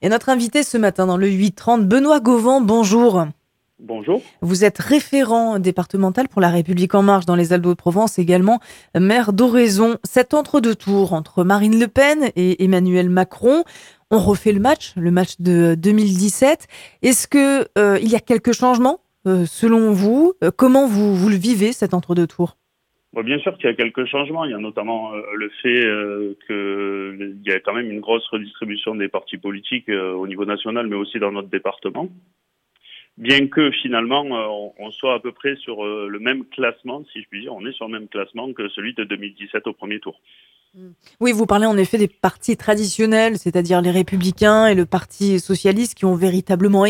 Et notre invité ce matin dans le 8h30, Benoît Gauvin, bonjour. Bonjour. Vous êtes référent départemental pour La République En Marche dans les Alpes-de-Haute-Provence, également maire d'Oraison. Cet entre-deux tours entre Marine Le Pen et Emmanuel Macron, on refait le match de 2017. Est-ce que il y a quelques changements selon vous? Comment vous le vivez cet entre-deux tours? Bon, bien sûr qu'il y a quelques changements. Il y a notamment le fait qu'il y a quand même une grosse redistribution des partis politiques au niveau national, mais aussi dans notre département. Bien que finalement on soit à peu près sur le même classement, si je puis dire, on est sur le même classement que celui de 2017 au premier tour. Oui, vous parlez en effet des partis traditionnels, c'est-à-dire les Républicains et le Parti socialiste qui ont véritablement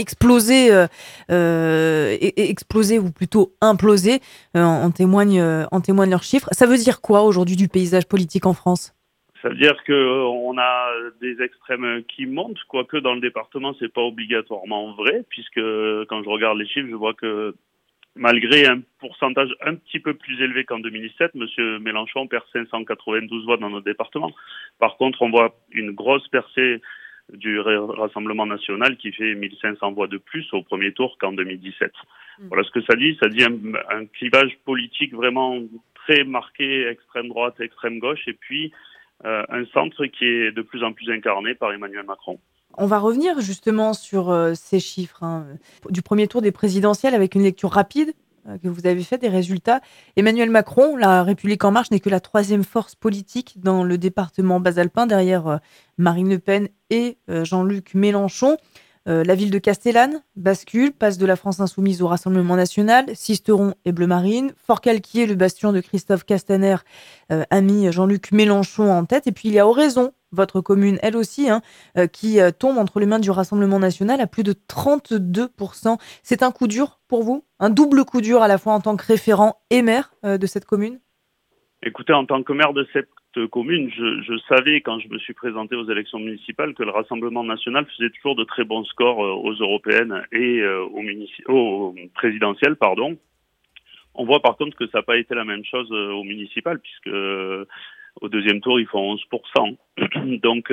explosé ou plutôt implosé, en témoignent leurs chiffres. Ça veut dire quoi aujourd'hui du paysage politique en France? Ça veut dire qu'on a des extrêmes qui montent, quoique dans le département, c'est pas obligatoirement vrai, puisque quand je regarde les chiffres, je vois que malgré un pourcentage un petit peu plus élevé qu'en 2017, M. Mélenchon perd 592 voix dans notre département. Par contre, on voit une grosse percée du Rassemblement national qui fait 1500 voix de plus au premier tour qu'en 2017. Voilà ce que ça dit. Ça dit un clivage politique vraiment très marqué, extrême droite, extrême gauche, et puis un centre qui est de plus en plus incarné par Emmanuel Macron. On va revenir justement sur ces chiffres du premier tour des présidentielles avec une lecture rapide que vous avez faite des résultats. Emmanuel Macron, La République En Marche n'est que la troisième force politique dans le département basalpin derrière Marine Le Pen et Jean-Luc Mélenchon. La ville de Castellane bascule, passe de la France insoumise au Rassemblement national. Sisteron et Bleu Marine. Fort-Calquier, le bastion de Christophe Castaner, a mis Jean-Luc Mélenchon en tête. Et puis il y a Oraison, votre commune, elle aussi, qui tombe entre les mains du Rassemblement national à plus de 32%. C'est un coup dur pour vous? Un double coup dur à la fois en tant que référent et maire de cette commune? Écoutez, en tant que maire de cette commune, je savais quand je me suis présenté aux élections municipales que le Rassemblement national faisait toujours de très bons scores aux européennes et aux présidentielles, pardon. On voit par contre que ça n'a pas été la même chose aux municipales, puisque au deuxième tour, ils font 11%. Donc,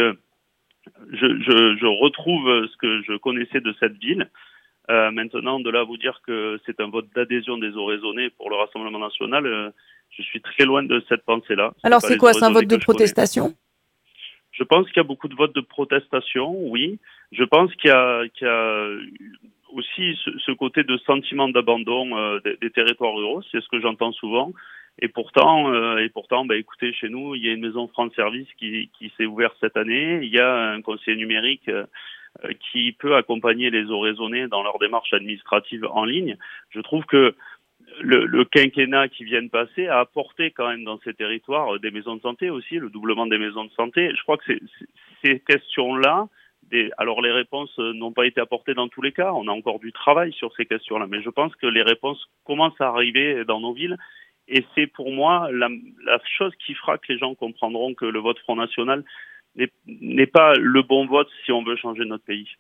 je retrouve ce que je connaissais de cette ville. Maintenant, de là à vous dire que c'est un vote d'adhésion des Oraisonnais pour le Rassemblement national, je suis très loin de cette pensée-là. C'est Alors pas c'est les quoi? C'est un Oraisonnais vote de que je connais. protestation? Je pense qu'il y a beaucoup de votes de protestation, oui. Je pense qu'il y a aussi ce côté de sentiment d'abandon des territoires ruraux, c'est ce que j'entends souvent. Et pourtant, bah, écoutez, chez nous, il y a une maison France Service qui s'est ouverte cette année. Il y a un conseiller numérique qui peut accompagner les Oraisonnais dans leur démarche administrative en ligne. Je trouve que le quinquennat qui vient de passer a apporté quand même dans ces territoires des maisons de santé aussi, le doublement des maisons de santé. Je crois que ces questions-là, alors les réponses n'ont pas été apportées dans tous les cas, on a encore du travail sur ces questions-là, mais je pense que les réponses commencent à arriver dans nos villes. Et c'est pour moi la chose qui fera que les gens comprendront que le vote Front National n'est pas le bon vote si on veut changer notre pays.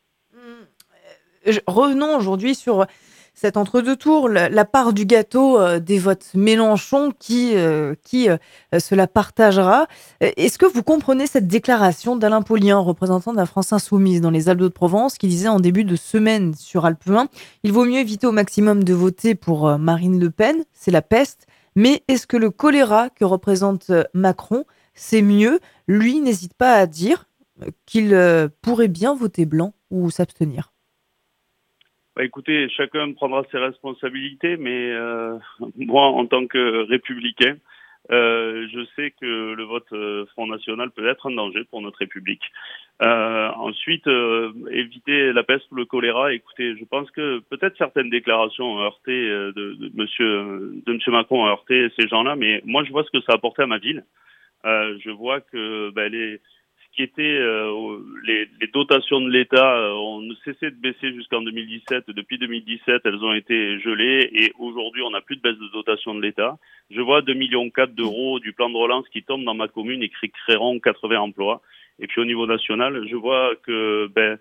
Revenons aujourd'hui sur cet entre-deux tours, la part du gâteau des votes Mélenchon, qui se la partagera. Est-ce que vous comprenez cette déclaration d'Alain Paulien, représentant de la France Insoumise dans les Alpes-de-Provence, qui disait en début de semaine sur Alpe 1, il vaut mieux éviter au maximum de voter pour Marine Le Pen, c'est la peste, mais est-ce que le choléra que représente Macron, c'est mieux? Lui n'hésite pas à dire qu'il pourrait bien voter blanc ou s'abstenir. Bah, écoutez, chacun prendra ses responsabilités, mais moi, en tant que républicain, je sais que le vote Front National peut être un danger pour notre République. Ensuite, éviter la peste ou le choléra. Écoutez, je pense que peut-être certaines déclarations ont heurté de Monsieur Macron ont heurté ces gens-là, mais moi, je vois ce que ça a apporté à ma ville. Je vois que ce qui était les dotations de l'État ont cessé de baisser jusqu'en 2017. Depuis 2017, elles ont été gelées et aujourd'hui, on n'a plus de baisse de dotation de l'État. Je vois 2,4 millions d'euros du plan de relance qui tombent dans ma commune et qui créeront 80 emplois. Et puis au niveau national, je vois que ce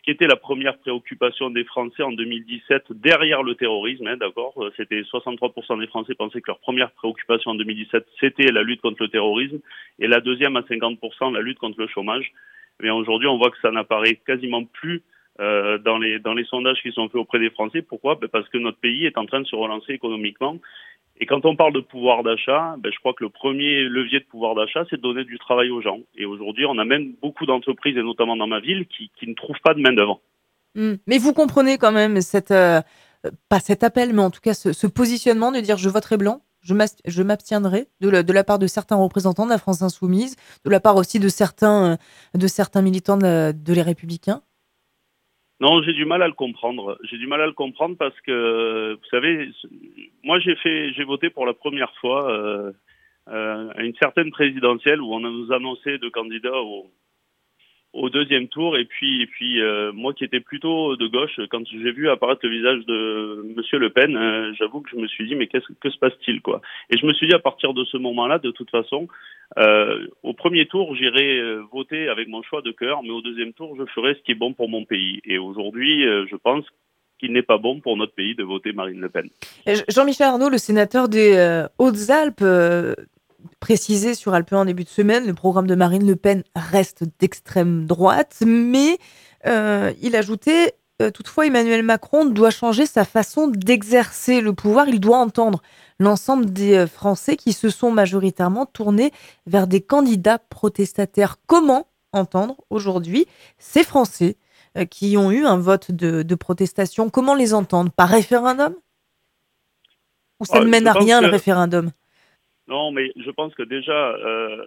qui était la première préoccupation des Français en 2017 derrière le terrorisme, d'accord. C'était 63% des Français pensaient que leur première préoccupation en 2017 c'était la lutte contre le terrorisme et la deuxième à 50% la lutte contre le chômage. Mais aujourd'hui, on voit que ça n'apparaît quasiment plus dans les sondages qui sont faits auprès des Français. Pourquoi? Parce que notre pays est en train de se relancer économiquement. Et quand on parle de pouvoir d'achat, je crois que le premier levier de pouvoir d'achat, c'est de donner du travail aux gens. Et aujourd'hui, on a même beaucoup d'entreprises, et notamment dans ma ville, qui ne trouvent pas de main-d'œuvre. Mais vous comprenez quand même pas cet appel, mais en tout cas ce positionnement de dire je voterai blanc, je m'abstiendrai de la part de certains représentants de la France insoumise, de la part aussi de certains militants de les Républicains. Non, j'ai du mal à le comprendre. J'ai du mal à le comprendre parce que, vous savez, moi j'ai voté pour la première fois à une certaine présidentielle où on nous annonçait de candidats au deuxième tour et puis moi qui étais plutôt de gauche, quand j'ai vu apparaître le visage de Monsieur Le Pen, j'avoue que je me suis dit mais que se passe-t-il quoi. Et je me suis dit à partir de ce moment-là, de toute façon, au premier tour j'irai voter avec mon choix de cœur, mais au deuxième tour je ferai ce qui est bon pour mon pays. Et aujourd'hui, je pense qu'il n'est pas bon pour notre pays de voter Marine Le Pen. Jean-Michel Arnaud, le sénateur des Hautes-Alpes, précisé sur Alpe en début de semaine, le programme de Marine Le Pen reste d'extrême droite, mais il ajoutait toutefois Emmanuel Macron doit changer sa façon d'exercer le pouvoir, il doit entendre l'ensemble des Français qui se sont majoritairement tournés vers des candidats protestataires. Comment entendre aujourd'hui ces Français qui ont eu un vote de protestation? Comment les entendre? Par référendum? Ou ça ne mène Je à pense rien le que référendum? non, mais je pense que déjà,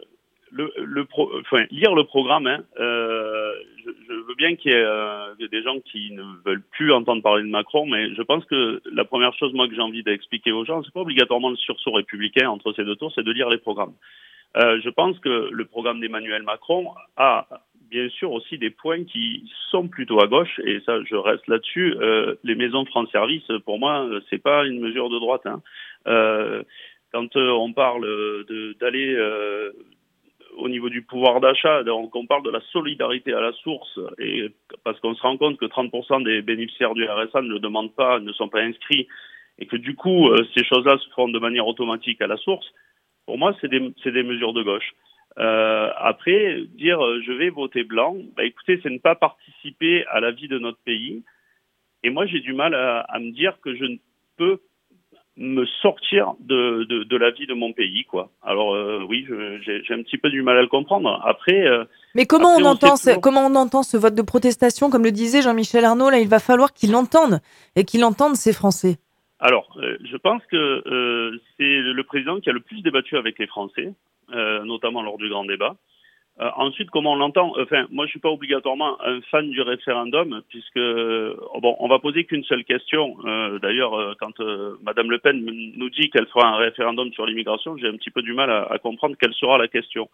lire le programme, je veux bien qu'il y ait des gens qui ne veulent plus entendre parler de Macron, mais je pense que la première chose, moi, que j'ai envie d'expliquer aux gens, c'est pas obligatoirement le sursaut républicain entre ces deux tours, c'est de lire les programmes. Je pense que le programme d'Emmanuel Macron a bien sûr aussi des points qui sont plutôt à gauche, et ça, je reste là-dessus. Les maisons France Service, pour moi, c'est pas une mesure de droite. Quand on parle d'aller au niveau du pouvoir d'achat, donc on parle de la solidarité à la source, et parce qu'on se rend compte que 30% des bénéficiaires du RSA ne le demandent pas, ne sont pas inscrits, et que du coup, ces choses-là se font de manière automatique à la source. Pour moi, c'est des mesures de gauche. Après, dire je vais voter blanc, écoutez, c'est ne pas participer à la vie de notre pays. Et moi, j'ai du mal à me dire que je ne peux me sortir de la vie de mon pays, quoi. Alors oui, j'ai un petit peu du mal à le comprendre. Après, mais comment on entend ce vote de protestation, comme le disait Jean-Michel Arnaud, là, il va falloir qu'il entende et qu'il entende ces Français. Alors, je pense que c'est le président qui a le plus débattu avec les Français, notamment lors du grand débat. Ensuite, comment on l'entend? Enfin, moi, je suis pas obligatoirement un fan du référendum, puisque on va poser qu'une seule question. D'ailleurs, quand Madame Le Pen nous dit qu'elle fera un référendum sur l'immigration, j'ai un petit peu du mal à comprendre quelle sera la question.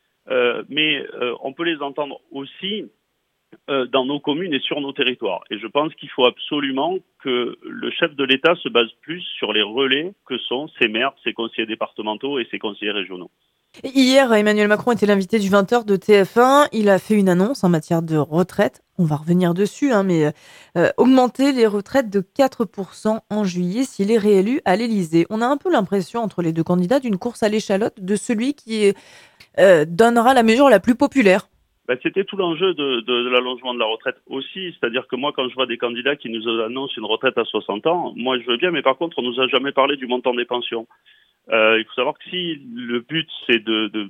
Mais on peut les entendre aussi dans nos communes et sur nos territoires. Et je pense qu'il faut absolument que le chef de l'État se base plus sur les relais que sont ses maires, ses conseillers départementaux et ses conseillers régionaux. Hier, Emmanuel Macron était l'invité du 20h de TF1. Il a fait une annonce en matière de retraite. On va revenir dessus, mais augmenter les retraites de 4% en juillet s'il est réélu à l'Élysée. On a un peu l'impression, entre les deux candidats, d'une course à l'échalote de celui qui donnera la mesure la plus populaire. C'était tout l'enjeu de l'allongement de la retraite aussi. C'est-à-dire que moi, quand je vois des candidats qui nous annoncent une retraite à 60 ans, moi je veux bien, mais par contre, on nous a jamais parlé du montant des pensions. Il faut savoir que si le but c'est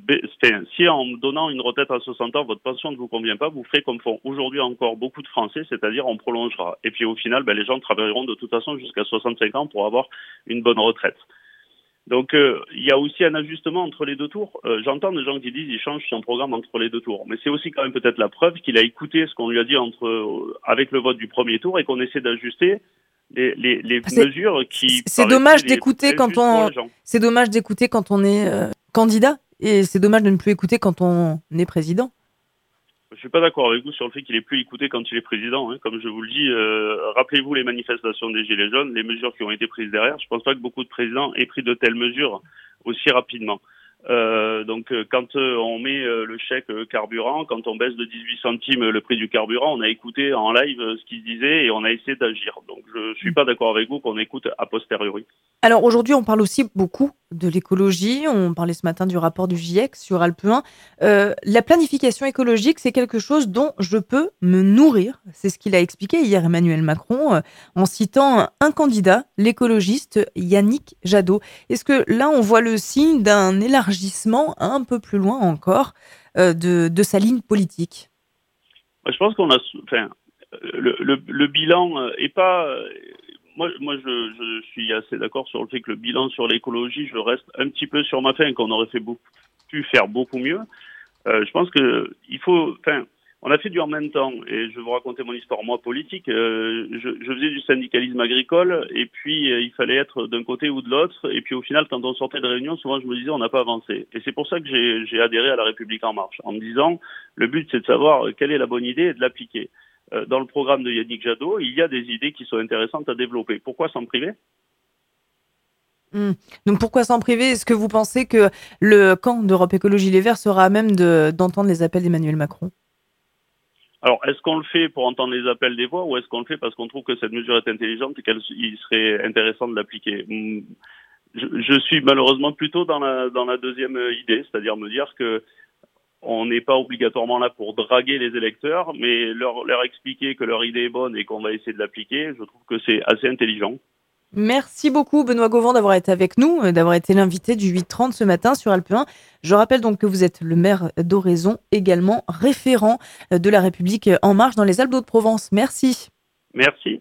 si en donnant une retraite à 60 ans, votre pension ne vous convient pas, vous ferez comme font aujourd'hui encore beaucoup de Français, c'est-à-dire on prolongera. Et puis au final, les gens travailleront de toute façon jusqu'à 65 ans pour avoir une bonne retraite. Donc il y a aussi un ajustement entre les deux tours. J'entends des gens qui disent qu'il change son programme entre les deux tours, mais c'est aussi quand même peut-être la preuve qu'il a écouté ce qu'on lui a dit avec le vote du premier tour et qu'on essaie d'ajuster les mesures qui c'est dommage d'écouter quand on c'est dommage d'écouter quand on est candidat et c'est dommage de ne plus écouter quand on est président. Je suis pas d'accord avec vous sur le fait qu'il est plus écouté quand il est président. Comme je vous le dis, rappelez-vous les manifestations des Gilets jaunes, les mesures qui ont été prises derrière. Je pense pas que beaucoup de présidents aient pris de telles mesures aussi rapidement. Quand on met le chèque carburant, quand on baisse de 18 centimes le prix du carburant, on a écouté en live ce qui se disait et on a essayé d'agir. Donc je suis pas d'accord avec vous qu'on écoute a posteriori. Alors aujourd'hui, on parle aussi beaucoup de l'écologie. On parlait ce matin du rapport du GIEC sur Alpe 1. La planification écologique, c'est quelque chose dont je peux me nourrir. C'est ce qu'il a expliqué hier Emmanuel Macron en citant un candidat, l'écologiste Yannick Jadot. Est-ce que là, on voit le signe d'un élargissement un peu plus loin encore de sa ligne politique? Je pense qu'on a, enfin, le bilan est pas. Je suis assez d'accord sur le fait que le bilan sur l'écologie, je reste un petit peu sur ma faim, qu'on aurait pu faire beaucoup mieux. Je pense que il faut, enfin, on a fait du en même temps, et je vais vous raconter mon histoire, moi, politique. Je faisais du syndicalisme agricole, et puis il fallait être d'un côté ou de l'autre, et puis au final, quand on sortait de réunion, souvent je me disais, on n'a pas avancé. Et c'est pour ça que j'ai adhéré à La République En Marche, en me disant, le but c'est de savoir quelle est la bonne idée et de l'appliquer. Dans le programme de Yannick Jadot, il y a des idées qui sont intéressantes à développer. Pourquoi s'en priver? Mmh. Donc pourquoi s'en priver? Est-ce que vous pensez que le camp d'Europe Écologie Les Verts sera à même d'entendre les appels d'Emmanuel Macron? Alors, est-ce qu'on le fait pour entendre les appels des voix ou est-ce qu'on le fait parce qu'on trouve que cette mesure est intelligente et qu'il serait intéressant de l'appliquer? Je suis malheureusement plutôt dans la deuxième idée, c'est-à-dire me dire que on n'est pas obligatoirement là pour draguer les électeurs, mais leur expliquer que leur idée est bonne et qu'on va essayer de l'appliquer. Je trouve que c'est assez intelligent. Merci beaucoup Benoît Gauvin d'avoir été avec nous, d'avoir été l'invité du 8h30 ce matin sur Alpe 1. Je rappelle donc que vous êtes le maire d'Oraison, également référent de La République En Marche dans les Alpes-de-Haute-Provence. Merci. Merci.